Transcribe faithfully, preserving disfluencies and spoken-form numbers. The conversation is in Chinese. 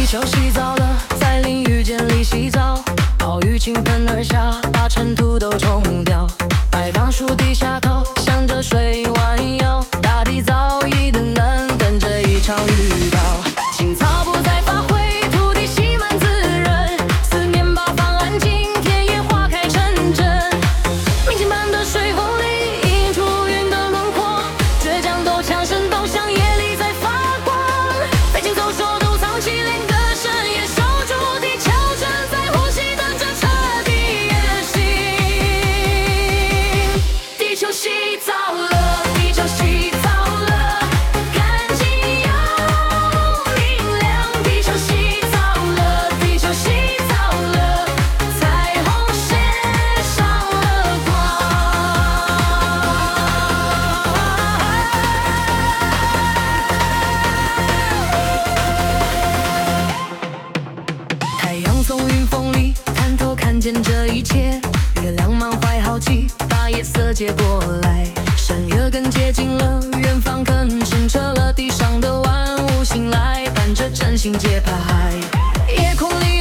球洗澡了，在淋浴间里洗澡，暴雨倾盆而下，把尘土都冲掉。白杨树底下靠，向着水弯腰，大地早已等等，等着一场预报。青草不再发灰，土地吸满滋润，思念把房安静，田野花开成真。明星般的水风里，映出云的轮廓，倔强都强声都像夜里在发光。飞禽走兽都藏起灵的深夜，守住地球正在呼吸，等着彻底夜醒。地球洗澡了，地球洗澡了，干净又明亮。地球洗澡了，地球洗澡了，彩虹写上了光。太阳从云缝里探头看见这一切，月亮满怀好奇，把夜色接过来。山岳更接近了，远方更清澈了，地上的万物醒来，伴着真心节拍。夜空里